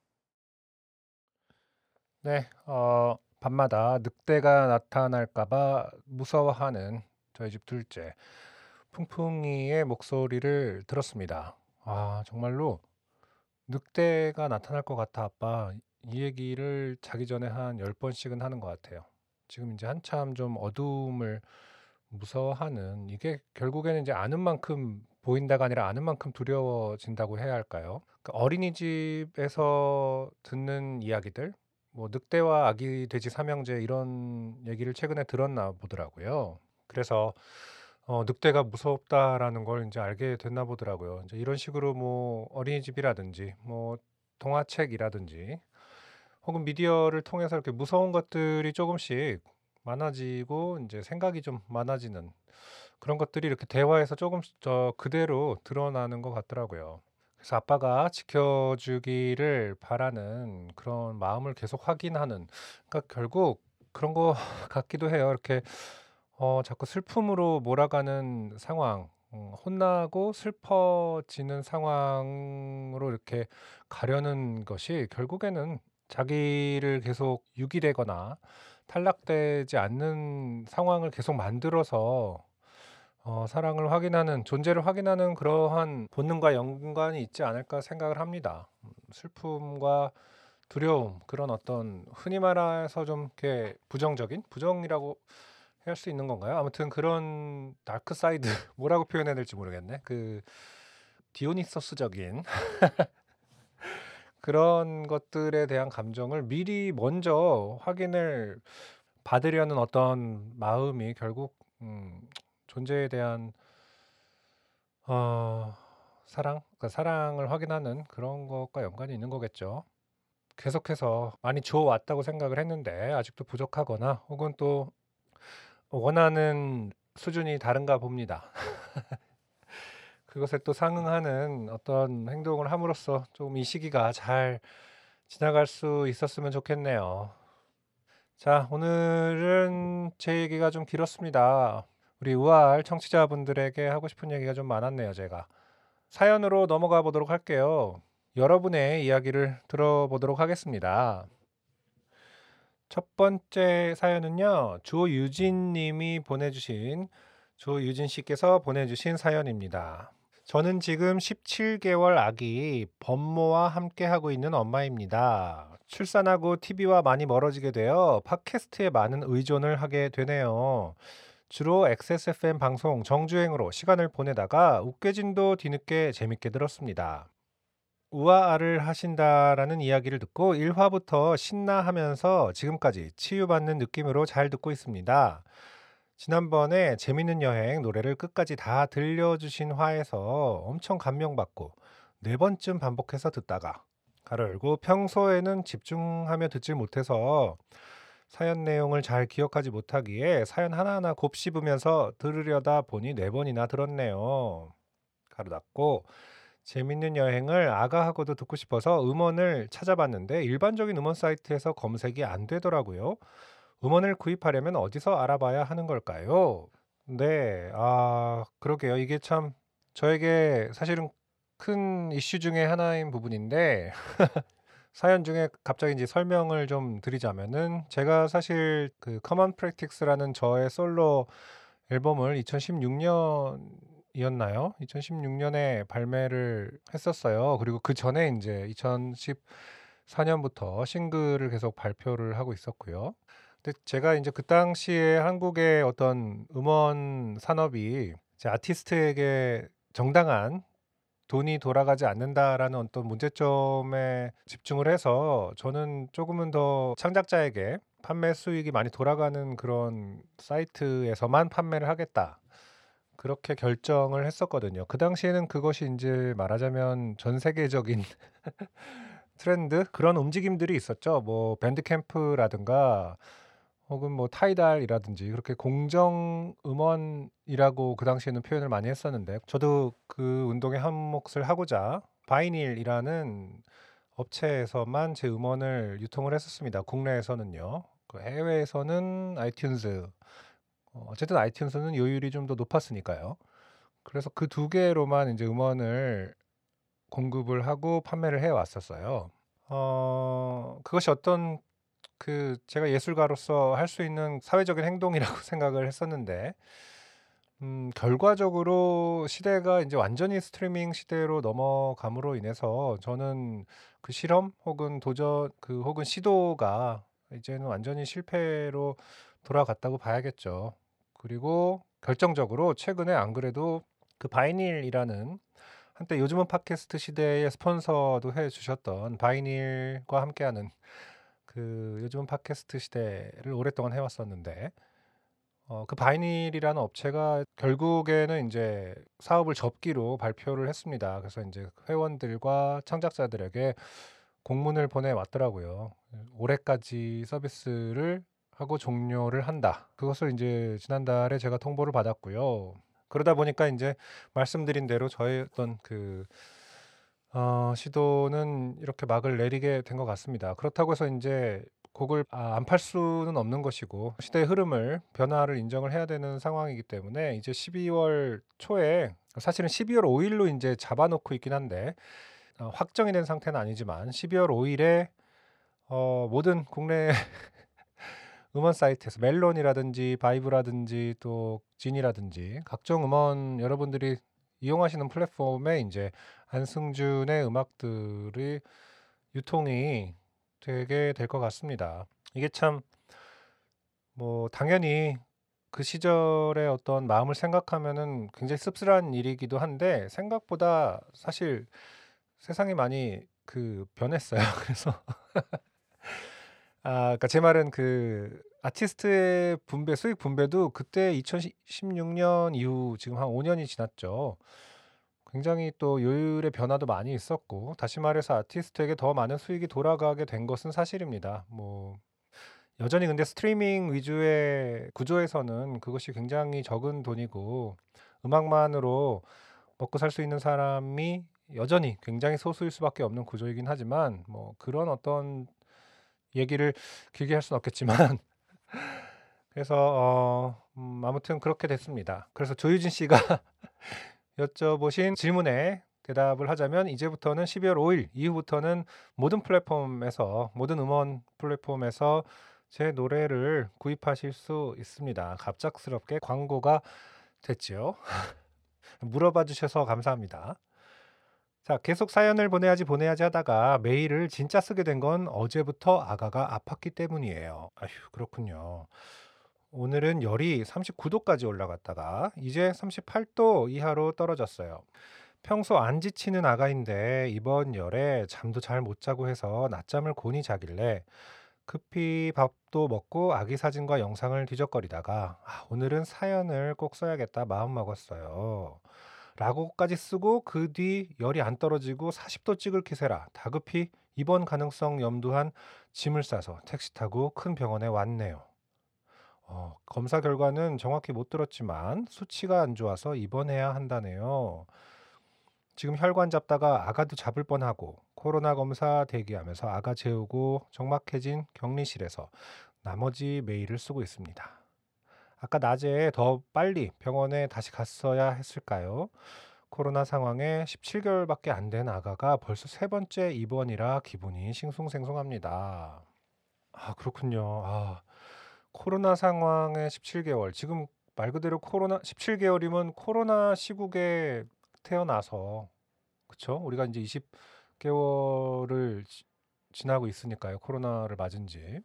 네, 밤마다 늑대가 나타날까봐 무서워하는 저희 집 둘째 풍풍이의 목소리를 들었습니다. 정말로 늑대가 나타날 것 같아 아빠. 이 얘기를 자기 전에 한 10번씩은 하는 것 같아요. 지금 이제 한참 좀 어두움을 무서워하는 이게 결국에는 이제 아는 만큼 보인다가 아니라 아는 만큼 두려워진다고 해야 할까요? 그 어린이집에서 듣는 이야기들, 뭐 늑대와 아기 돼지 삼형제 이런 얘기를 최근에 들었나 보더라고요. 그래서 늑대가 무섭다라는 걸 이제 알게 됐나 보더라고요. 이제 이런 식으로 뭐 어린이집이라든지 뭐 동화책이라든지 혹은 미디어를 통해서 이렇게 무서운 것들이 조금씩 많아지고 이제 생각이 좀 많아지는 그런 것들이 이렇게 대화에서 조금씩 그대로 드러나는 것 같더라고요. 그래서 아빠가 지켜주기를 바라는 그런 마음을 계속 확인하는, 그러니까 결국 그런 거 같기도 해요. 이렇게 자꾸 슬픔으로 몰아가는 상황, 혼나고 슬퍼지는 상황으로 이렇게 가려는 것이 결국에는 자기를 계속 유기되거나 탈락되지 않는 상황을 계속 만들어서 사랑을 확인하는, 존재를 확인하는 그러한 본능과 연관이 있지 않을까 생각을 합니다. 슬픔과 두려움, 그런 어떤 흔히 말해서 좀 이렇게 부정이라고 할 수 있는 건가요? 아무튼 그런 다크 사이드 뭐라고 표현해야 될지 모르겠네. 그 디오니소스적인 그런 것들에 대한 감정을 미리 먼저 확인을 받으려는 어떤 마음이 결국 존재에 대한 사랑, 그러니까 사랑을 확인하는 그런 것과 연관이 있는 거겠죠. 계속해서 많이 주워왔다고 생각을 했는데 아직도 부족하거나 혹은 또 원하는 수준이 다른가 봅니다. 그것에 또 상응하는 어떤 행동을 함으로써 좀 이 시기가 잘 지나갈 수 있었으면 좋겠네요. 자, 오늘은 제 얘기가 좀 길었습니다. 우리 우아할 청취자분들에게 하고 싶은 얘기가 좀 많았네요, 제가. 사연으로 넘어가 보도록 할게요. 여러분의 이야기를 들어보도록 하겠습니다. 첫 번째 사연은요, 조유진 씨께서 보내주신 사연입니다. 저는 지금 17개월 아기 범모와 함께 하고 있는 엄마입니다. 출산하고 TV와 많이 멀어지게 되어 팟캐스트에 많은 의존을 하게 되네요. 주로 XSFM 방송 정주행으로 시간을 보내다가 웃겨진도 뒤늦게 재밌게 들었습니다. 우아를 하신다라는 이야기를 듣고 1화부터 신나하면서 지금까지 치유받는 느낌으로 잘 듣고 있습니다. 지난번에 재밌는 여행 노래를 끝까지 다 들려주신 화에서 엄청 감명받고 4번쯤 반복해서 듣다가 가로 열고 평소에는 집중하며 듣질 못해서 사연 내용을 잘 기억하지 못하기에 사연 하나하나 곱씹으면서 들으려다 보니 4번이나 들었네요. 가로 닫고 재밌는 여행을 아가하고도 듣고 싶어서 음원을 찾아봤는데 일반적인 음원 사이트에서 검색이 안 되더라고요. 음원을 구입하려면 어디서 알아봐야 하는 걸까요? 네, 그러게요. 이게 참 저에게 사실은 큰 이슈 중에 하나인 부분인데 사연 중에 갑자기 이제 설명을 좀 드리자면은 제가 사실 그 Common Practice라는 저의 솔로 앨범을 2016년이었나요? 2016년에 발매를 했었어요. 그리고 그 전에 이제 2014년부터 싱글을 계속 발표를 하고 있었고요. 근데 제가 이제 그 당시에 한국의 어떤 음원 산업이 이제 아티스트에게 정당한 돈이 돌아가지 않는다라는 어떤 문제점에 집중을 해서 저는 조금은 더 창작자에게 판매 수익이 많이 돌아가는 그런 사이트에서만 판매를 하겠다. 그렇게 결정을 했었거든요. 그 당시에는 그것이 이제 말하자면 전 세계적인 트렌드 그런 움직임들이 있었죠. 뭐 밴드캠프라든가 혹은 뭐 타이달이라든지 그렇게 공정 음원이라고 그 당시에는 표현을 많이 했었는데 저도 그 운동에 한 몫을 하고자 바이닐이라는 업체에서만 제 음원을 유통을 했었습니다. 국내에서는요. 그 해외에서는 아이튠즈, 어쨌든 아이튠즈는 요율이 좀 더 높았으니까요. 그래서 그 두 개로만 이제 음원을 공급을 하고 판매를 해 왔었어요. 그것이 어떤 제가 예술가로서 할 수 있는 사회적인 행동이라고 생각을 했었는데 결과적으로 시대가 이제 완전히 스트리밍 시대로 넘어감으로 인해서 저는 그 실험 혹은 도전 혹은 시도가 이제는 완전히 실패로 돌아갔다고 봐야겠죠. 그리고 결정적으로 최근에 안 그래도 그 바이닐이라는 한때 요즘은 팟캐스트 시대의 스폰서도 해 주셨던 바이닐과 함께하는 그 요즘은 팟캐스트 시대를 오랫동안 해 왔었는데 그 바이닐이라는 업체가 결국에는 인제 사업을 접기로 발표를 했습니다. 그래서 인제 회원들과 창작자들에게 공문을 보내 왔더라고요. "올해까지 서비스를 하고 종료를 한다." 그것을 인제 지난달에 제가 통보를 받았고요. 그러다 보니까 인제 말씀드린 대로 저의 어떤 그 시도는 이렇게 막을 내리게 된 것 같습니다. 그렇다고 해서 인제 곡을 안 팔 수는 없는 것이고 시대의 흐름을 변화를 인정을 해야 되는 상황이기 때문에 이제 12월 초에 사실은 12월 5 일로 인제 잡아 놓고 있긴 한데 확정이 된 상태는 아니지만 12월 5 일에 모든 국내 음원 사이트에서 멜론이라든지 바이브라든지 또 진이라든지 각종 음원 여러분들이 이용하시는 플랫폼에 인제 안승준의 음악들이 유통이 되게 될 것 같습니다. 이게 참 뭐 당연히 그 시절의 어떤 마음을 생각하면은 굉장히 씁쓸한 일이기도 한데 생각보다 사실 세상이 많이 변했어요. 그래서 그러니까 제 말은 그 아티스트의 분배 수익 분배도 그때 2016년 이후 지금 한 5 년이 지났죠. 굉장히 또 요율의 변화도 많이 있었고 다시 말해서 아티스트에게 더 많은 수익이 돌아가게 된 것은 사실입니다. 뭐 여전히 근데 스트리밍 위주의 구조에서는 그것이 굉장히 적은 돈이고 음악만으로 먹고 살 수 있는 사람이 여전히 굉장히 소수일 수밖에 없는 구조이긴 하지만 뭐 그런 어떤 얘기를 길게 할 수는 없겠지만 그래서 아무튼 그렇게 됐습니다. 그래서 조유진 씨가 여쭤보신 질문에 대답을 하자면 이제부터는 12월 5일 이후부터는 모든 플랫폼에서 모든 음원 플랫폼에서 제 노래를 구입하실 수 있습니다. 갑작스럽게 광고가 됐지요. 물어봐 주셔서 감사합니다. 자, 계속 사연을 보내야지 하다가 메일을 진짜 쓰게 된 건 어제부터 아가가 아팠기 때문이에요. 아휴, 그렇군요. 오늘은 열이 39도까지 올라갔다가 이제 38도 이하로 떨어졌어요. 평소 안 지치는 아가인데 이번 열에 잠도 잘 못 자고 해서 낮잠을 곤히 자길래 급히 밥도 먹고 아기 사진과 영상을 뒤적거리다가 오늘은 사연을 꼭 써야겠다 마음먹었어요. 라고까지 쓰고 그 뒤 열이 안 떨어지고 40도 찍을 기세라 다급히 입원 가능성 염두한 짐을 싸서 택시 타고 큰 병원에 왔네요. 검사 결과는 정확히 못 들었지만 수치가 안 좋아서 입원해야 한다네요. 지금 혈관 잡다가 아가도 잡을 뻔하고 코로나 검사 대기하면서 아가 재우고 적막해진 격리실에서 나머지 메일을 쓰고 있습니다. 아까 낮에 더 빨리 병원에 다시 갔어야 했을까요? 코로나 상황에 17개월밖에 안 된 아가가 벌써 세 번째 입원이라 기분이 싱숭생숭합니다. 그렇군요. 코로나 상황에 17개월. 지금 말 그대로 코로나 17개월이면 코로나 시국에 태어나서 그쵸? 우리가 인제 20개월을 지나고 있으니까요, 코로나를 맞은 지.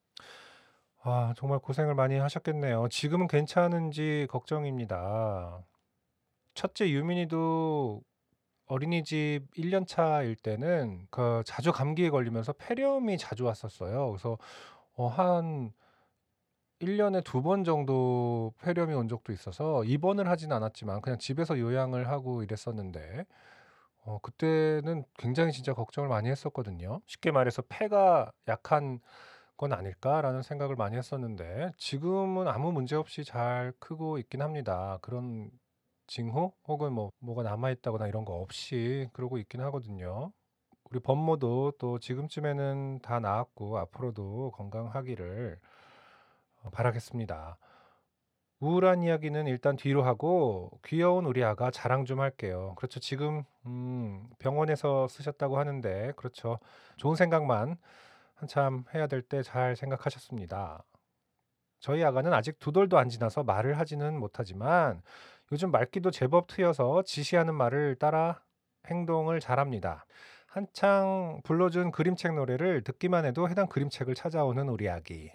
정말 고생을 많이 하셨겠네요. 지금은 괜찮은지 걱정입니다. 첫째 유민이도 어린이집 1년 차일 때는 자주 감기에 걸리면서 폐렴이 자주 왔었어요. 그래서 한 1 년에 2번 정도 폐렴이 온 적도 있어서 입원을 하진 않았지만 그냥 집에서 요양을 하고 이랬었는데 그때는 굉장히 진짜 걱정을 많이 했었거든요. 쉽게 말해서 '폐가 약한 건 아닐까?'라는 생각을 많이 했었는데 지금은 아무 문제 없이 잘 크고 있긴 합니다. 그런 징후 혹은 뭐가 남아 있다거나 이런 거 없이 그러고 있긴 하거든요. 우리 법모도 또 지금쯤에는 다 나았고 앞으로도 건강하기를 바라겠습니다. 우울한 이야기는 일단 뒤로 하고 귀여운 우리 아가 자랑 좀 할게요. 그렇죠. 지금 병원에서 쓰셨다고 하는데 그렇죠. 좋은 생각만 한참 해야 될 때 잘 생각하셨습니다. 저희 아가는 아직 2돌도 안 지나서 말을 하지는 못하지만 요즘 말귀도 제법 트여서 지시하는 말을 따라 행동을 잘합니다. 한창 불러준 그림책 노래를 듣기만 해도 해당 그림책을 찾아오는 우리 아기.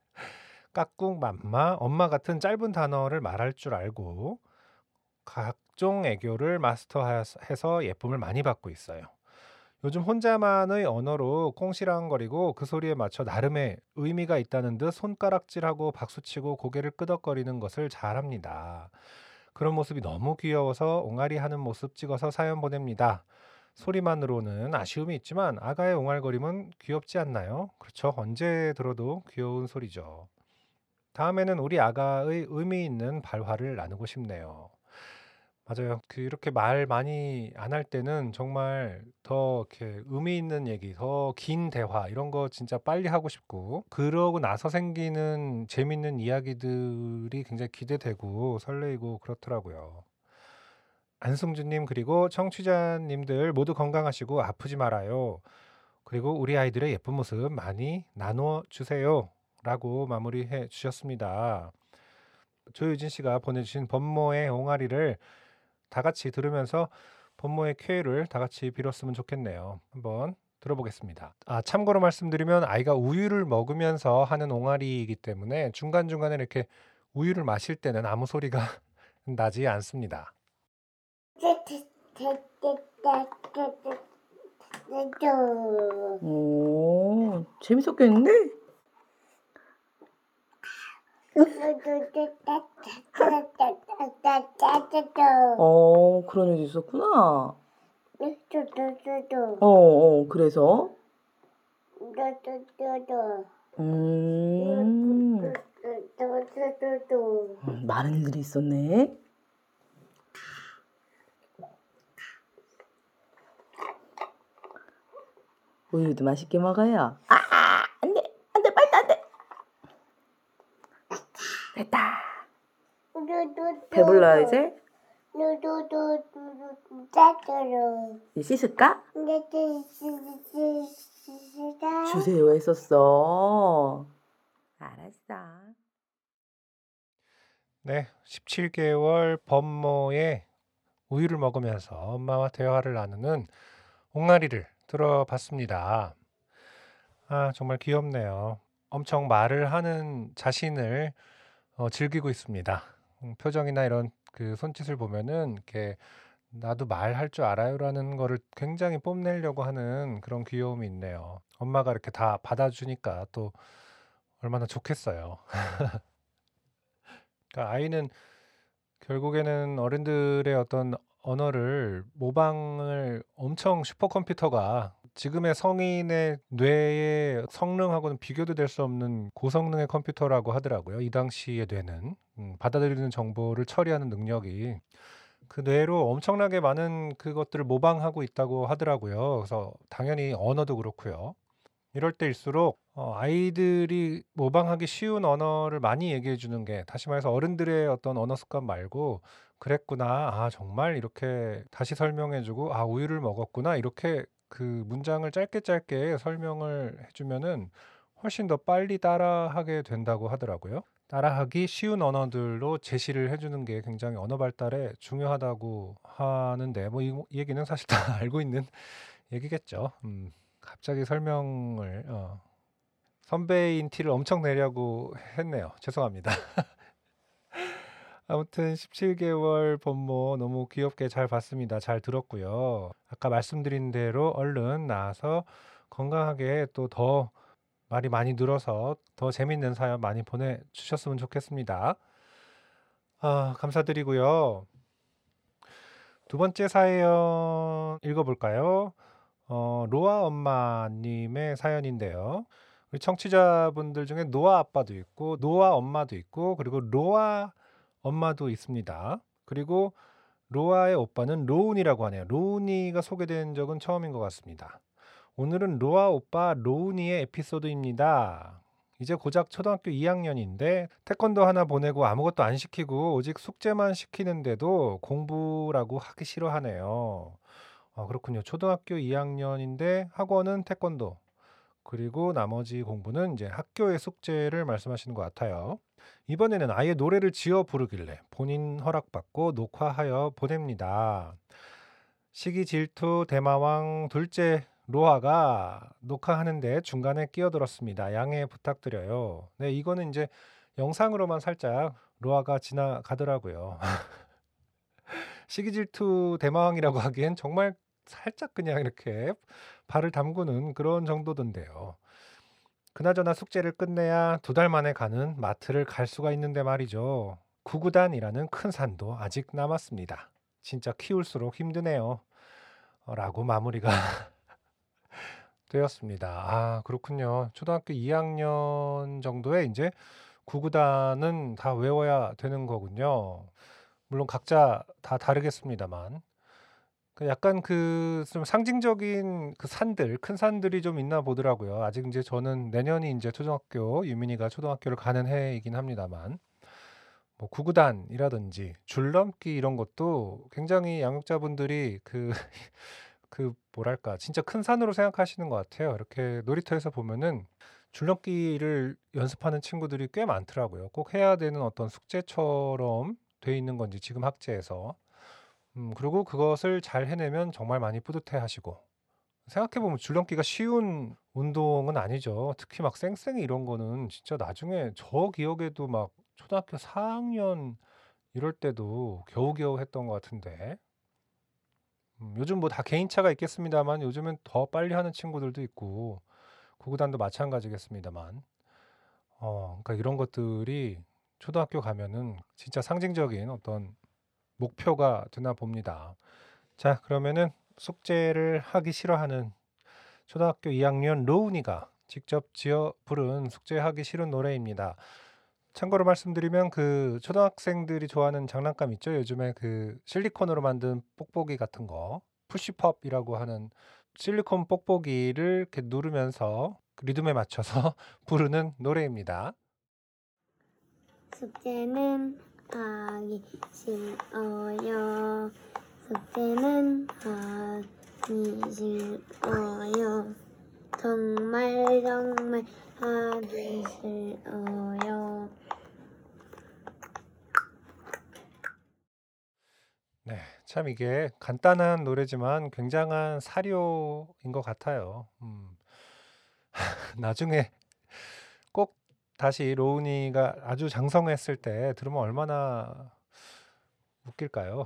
까꿍, 맘마, 엄마 같은 짧은 단어를 말할 줄 알고 각종 애교를 마스터해서 예쁨을 많이 받고 있어요. 요즘 혼자만의 언어로 꽁시랑거리고 그 소리에 맞춰 나름의 의미가 있다는 듯 손가락질하고 박수치고 고개를 끄덕거리는 것을 잘합니다. 그런 모습이 너무 귀여워서 옹알이 하는 모습 찍어서 사연 보냅니다. 소리만으로는 아쉬움이 있지만 아가의 옹알거림은 귀엽지 않나요? 그렇죠. 언제 들어도 귀여운 소리죠. 다음에는 우리 아가의 의미 있는 발화를 나누고 싶네요. 맞아요. 이렇게 말 많이 안 할 때는 정말 더 이렇게 의미 있는 얘기, 더 긴 대화 이런 거 진짜 빨리 하고 싶고 그러고 나서 생기는 재밌는 이야기들이 굉장히 기대되고 설레이고 그렇더라고요. 안승준님 그리고 청취자님들 모두 건강하시고 아프지 말아요. 그리고 우리 아이들의 예쁜 모습 많이 나누어 주세요. 라고 마무리해 주셨습니다. 조유진 씨가 보내주신 범모의 옹알이를 다 같이 들으면서 범모의 쾌유를 다 같이 빌었으면 좋겠네요. 한번 들어보겠습니다. 참고로 말씀드리면 아이가 우유를 먹으면서 하는 옹알이이기 때문에 중간중간에 이렇게 우유를 마실 때는 아무 소리가 나지 않습니다. 오, 재밌었겠는데? 그런 일도 있었구나. 그래서? 많은 일들이 있었네. 우유도 맛있게 먹어요. 안 돼, 빨리 안 돼. 됐다. 배불러 이제? 이제 씻을까? 주세요 했었어. 알았어. 네, 17개월 범모의 우유를 먹으면서 엄마와 대화를 나누는 옹알이를 들어봤습니다. 정말 귀엽네요. 엄청 말을 하는 자신을 즐기고 있습니다. 표정이나 이런 그 손짓을 보면은 이렇게 나도 말할 줄 알아요라는 거를 굉장히 뽐내려고 하는 그런 귀여움이 있네요. 엄마가 이렇게 다 받아주니까 또 얼마나 좋겠어요. 그러니까 아이는 결국에는 어른들의 어떤 언어를 모방을 엄청 슈퍼컴퓨터가 지금의 성인의 뇌의 성능하고는 비교도 될 수 없는 고성능의 컴퓨터라고 하더라고요. 이 당시의 뇌는 받아들이는 정보를 처리하는 능력이 그 뇌로 엄청나게 많은 그것들을 모방하고 있다고 하더라고요. 그래서 당연히 언어도 그렇고요. 이럴 때일수록 아이들이 모방하기 쉬운 언어를 많이 얘기해 주는 게 다시 말해서 어른들의 어떤 언어 습관 말고 그랬구나. 정말 이렇게 다시 설명해 주고 우유를 먹었구나. 이렇게 그 문장을 짧게 설명을 해 주면은 훨씬 더 빨리 따라하게 된다고 하더라고요. 따라하기 쉬운 언어들로 제시를 해 주는 게 굉장히 언어 발달에 중요하다고 하는데 이 얘기는 사실 다 알고 있는 얘기겠죠. 갑자기 설명을 선배인 티를 엄청 내려고 했네요. 죄송합니다. 아무튼 17개월 범모 너무 귀엽게 잘 봤습니다. 잘 들었고요. 아까 말씀드린 대로 얼른 나와서 건강하게 또 더 말이 많이 늘어서 더 재밌는 사연 많이 보내주셨으면 좋겠습니다. 감사드리고요. 두 번째 사연 읽어볼까요? 로아 엄마님의 사연인데요. 우리 청취자분들 중에 노아 아빠도 있고 노아 엄마도 있고 그리고 로아 엄마도 있습니다. 그리고 로아의 오빠는 로운이라고 하네요. 로운이가 소개된 적은 처음인 것 같습니다. 오늘은 로아 오빠 로운이의 에피소드입니다. 이제 고작 초등학교 2학년인데 태권도 하나 보내고 아무것도 안 시키고 오직 숙제만 시키는데도 공부라고 하기 싫어하네요. 그렇군요. 초등학교 2학년인데 학원은 태권도 그리고 나머지 공부는 이제 학교의 숙제를 말씀하시는 것 같아요. 이번에는 아예 노래를 지어 부르길래 본인 허락받고 녹화하여 보냅니다. 시기 질투 대마왕 둘째 로아가 녹화하는데 중간에 끼어들었습니다. 양해 부탁드려요. 네, 이거는 이제 영상으로만 살짝 로아가 지나가더라고요. 시기 질투 대마왕이라고 하기엔 정말 살짝 그냥 이렇게 발을 담그는 그런 정도던데요. 그나저나 숙제를 끝내야 2달 만에 가는 마트를 갈 수가 있는데 말이죠. 구구단이라는 큰 산도 아직 남았습니다. 진짜 키울수록 힘드네요. 라고 마무리가 되었습니다. 아, 그렇군요. 초등학교 2학년 정도에 이제 구구단은 다 외워야 되는 거군요. 물론 각자 다 다르겠습니다만. 약간 좀 상징적인 그 산들, 큰 산들이 좀 있나 보더라고요. 아직 이제 저는 내년이 이제 유민이가 초등학교를 가는 해이긴 합니다만, 뭐 구구단이라든지 줄넘기 이런 것도 굉장히 양육자분들이 뭐랄까, 진짜 큰 산으로 생각하시는 것 같아요. 이렇게 놀이터에서 보면은 줄넘기를 연습하는 친구들이 꽤 많더라고요. 꼭 해야 되는 어떤 숙제처럼 돼 있는 건지 지금 학제에서. 그리고 그것을 잘 해내면 정말 많이 뿌듯해 하시고. 생각해보면 줄넘기가 쉬운 운동은 아니죠. 특히 막 쌩쌩이 이런 거는 진짜 나중에 저 기억에도 막 초등학교 4학년 이럴 때도 겨우겨우 했던 것 같은데. 요즘 뭐 다 개인차가 있겠습니다만 요즘엔 더 빨리 하는 친구들도 있고 구구단도 마찬가지겠습니다만 그러니까 이런 것들이 초등학교 가면은 진짜 상징적인 어떤 목표가 되나 봅니다. 자, 그러면은 숙제를 하기 싫어하는 초등학교 2학년 로운이가 직접 지어 부른 숙제하기 싫은 노래입니다. 참고로 말씀드리면 그 초등학생들이 좋아하는 장난감 있죠? 요즘에 그 실리콘으로 만든 뽁뽁이 같은 거, 푸시팝이라고 하는 실리콘 뽁뽁이를 이렇게 누르면서 그 리듬에 맞춰서 부르는 노래입니다. 숙제는 하기 싫어요. 숙제는 하기 싫어요. 정말 정말 하기 싫어요. 네, 참 이게 간단한 노래지만 굉장한 사료인 것 같아요. 나중에 꼭 다시 로운이가 아주 장성했을 때 들으면 얼마나 웃길까요?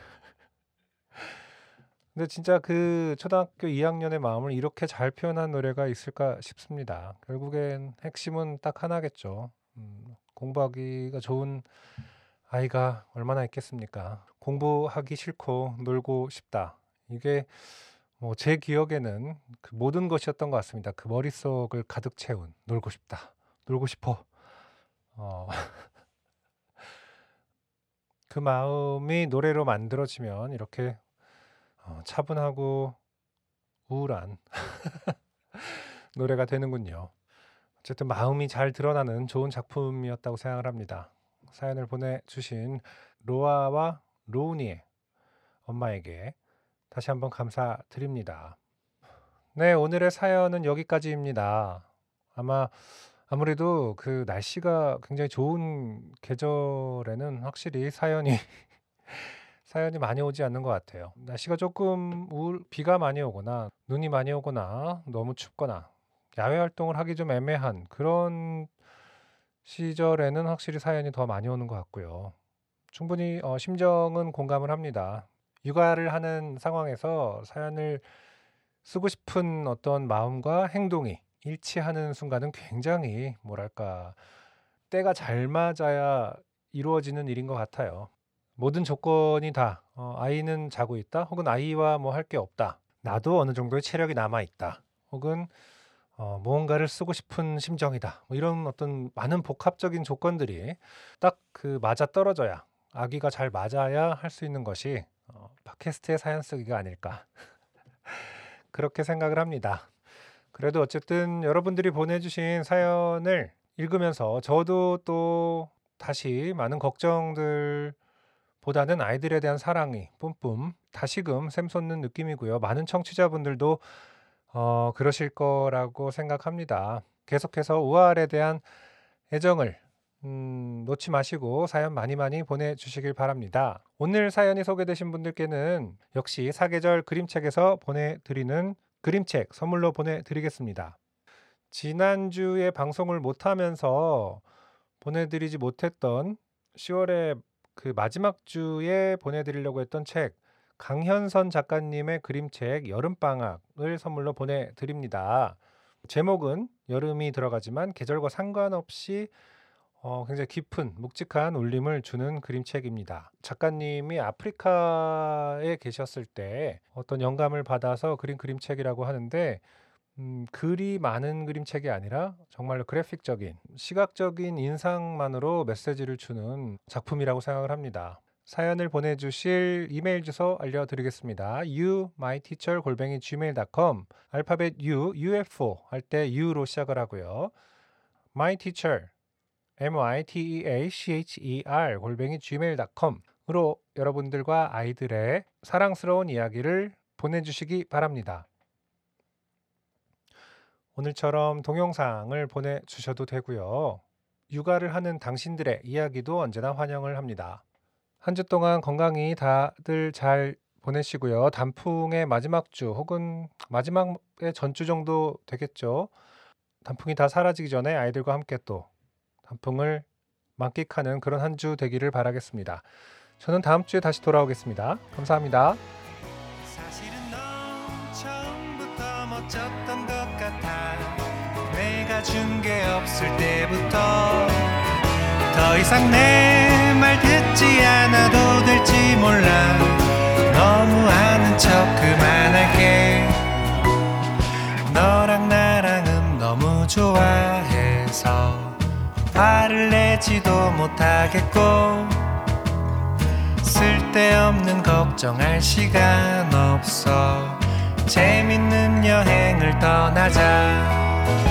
근데 진짜 그 초등학교 2학년의 마음을 이렇게 잘 표현한 노래가 있을까 싶습니다. 결국엔 핵심은 딱 하나겠죠. 공부하기가 좋은 아이가 얼마나 있겠습니까? 공부하기 싫고 놀고 싶다. 이게 뭐 제 기억에는 그 모든 것이었던 것 같습니다. 그 머릿속을 가득 채운 놀고 싶다. 놀고 싶어. 어, 그 마음이 노래로 만들어지면 이렇게 차분하고 우울한 노래가 되는군요. 어쨌든 마음이 잘 드러나는 좋은 작품이었다고 생각을 합니다. 사연을 보내주신 로아와 로운이의 엄마에게 다시 한번 감사드립니다. 네, 오늘의 사연은 여기까지입니다. 아무래도 그 날씨가 굉장히 좋은 계절에는 확실히 사연이 많이 오지 않는 것 같아요. 날씨가 조금 비가 많이 오거나 눈이 많이 오거나 너무 춥거나 야외 활동을 하기 좀 애매한 그런 시절에는 확실히 사연이 더 많이 오는 것 같고요. 충분히 심정은 공감을 합니다. 육아를 하는 상황에서 사연을 쓰고 싶은 어떤 마음과 행동이 일치하는 순간은 굉장히 뭐랄까 때가 잘 맞아야 이루어지는 일인 것 같아요. 모든 조건이 다 아이는 자고 있다 혹은 아이와 뭐 할 게 없다. 나도 어느 정도의 체력이 남아 있다. 혹은 무언가를 쓰고 싶은 심정이다. 뭐 이런 어떤 많은 복합적인 조건들이 딱 그 맞아 떨어져야 아기가 잘 맞아야 할 수 있는 것이 팟캐스트의 사연 쓰기가 아닐까 그렇게 생각을 합니다. 그래도 어쨌든 여러분들이 보내주신 사연을 읽으면서 저도 또 다시 많은 걱정들보다는 아이들에 대한 사랑이 뿜뿜 다시금 샘솟는 느낌이고요. 많은 청취자분들도 그러실 거라고 생각합니다. 계속해서 우아알에 대한 애정을 놓지 마시고 사연 많이 많이 보내주시길 바랍니다. 오늘 사연이 소개되신 분들께는 역시 사계절 그림책에서 보내드리는 그림책 선물로 보내드리겠습니다. 지난주에 방송을 못하면서 보내드리지 못했던 10월에 그 마지막 주에 보내드리려고 했던 책, 강현선 작가님의 그림책 여름방학을 선물로 보내드립니다. 제목은 여름이 들어가지만 계절과 상관없이 굉장히 깊은 묵직한 울림을 주는 그림책입니다. 작가님이 아프리카에 계셨을 때 어떤 영감을 받아서 그린 그림책이라고 하는데 글이 많은 그림책이 아니라 정말로 그래픽적인, 시각적인 인상만으로 메시지를 주는 작품이라고 생각을 합니다. 사연을 보내주실 이메일 주소 알려드리겠습니다. youmyteacher@gmail.com 알파벳 U, UFO 할 때 U로 시작을 하고요. myteacher, myteacher@gmail.com으로 여러분들과 아이들의 사랑스러운 이야기를 보내주시기 바랍니다. 오늘처럼 동영상을 보내주셔도 되고요. 육아를 하는 당신들의 이야기도 언제나 환영을 합니다. 한 주 동안 건강히 다들 잘 보내시고요. 단풍의 마지막 주 혹은 마지막의 전주 정도 되겠죠. 단풍이 다 사라지기 전에 아이들과 함께 또 단풍을 만끽하는 그런 한 주 되기를 바라겠습니다. 저는 다음 주에 다시 돌아오겠습니다. 감사합니다. 사실은 넌 처음부터 멋졌던 것 같아. 내가 준 게 없을 때부터 더 이상 내 말 듣지 않아도 될지 몰라. 너무 아는 척 그만할게. 너랑 나랑은 너무 좋아해서 화를 내지도 못하겠고 쓸데없는 걱정할 시간 없어. 재밌는 여행을 떠나자.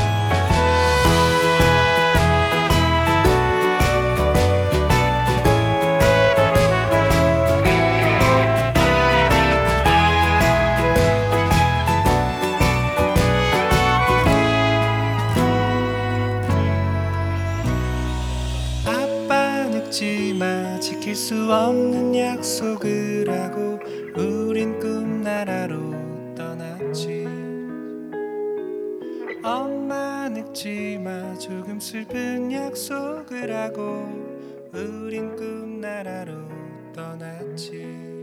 아빠 늙지마. 지킬 수 없는 약속을 하고 우린 꿈나라로 떠났지. 엄마 늙지마. 조금 슬픈 약속을 하고 우린 꿈나라로 떠났지.